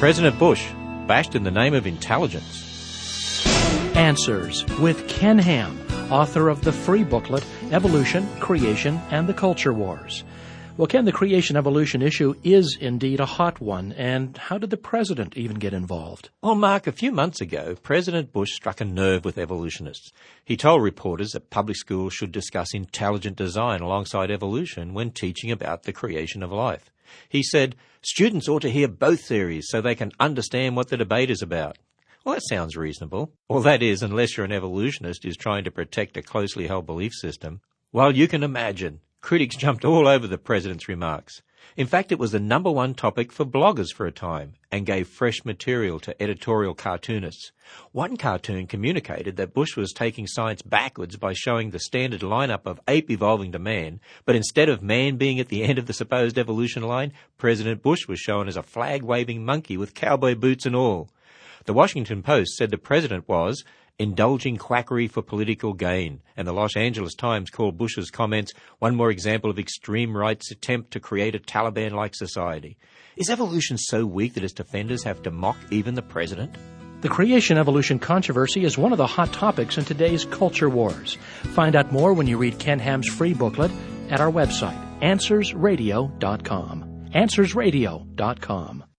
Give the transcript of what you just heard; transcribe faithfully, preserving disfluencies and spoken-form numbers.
President Bush, bashed in the name of intelligence. Answers with Ken Ham, author of the free booklet, Evolution, Creation, and the Culture Wars. Well, Ken, the creation-evolution issue is indeed a hot one, and how did the president even get involved? Well, Mark, a few months ago, President Bush struck a nerve with evolutionists. He told reporters that public schools should discuss intelligent design alongside evolution when teaching about the creation of life. He said, students ought to hear both theories so they can understand what the debate is about. Well, that sounds reasonable. Well, that is, unless you're an evolutionist who's trying to protect a closely held belief system. Well, you can imagine. Critics jumped all over the president's remarks. In fact, it was the number one topic for bloggers for a time and gave fresh material to editorial cartoonists. One cartoon communicated that Bush was taking science backwards by showing the standard lineup of ape evolving to man, but instead of man being at the end of the supposed evolution line, President Bush was shown as a flag-waving monkey with cowboy boots and all. The Washington Post said the president was indulging quackery for political gain, and the Los Angeles Times called Bush's comments one more example of extreme right's attempt to create a Taliban-like society. Is evolution so weak that its defenders have to mock even the president? The creation-evolution controversy is one of the hot topics in today's culture wars. Find out more when you read Ken Ham's free booklet at our website, answers radio dot com. answers radio dot com.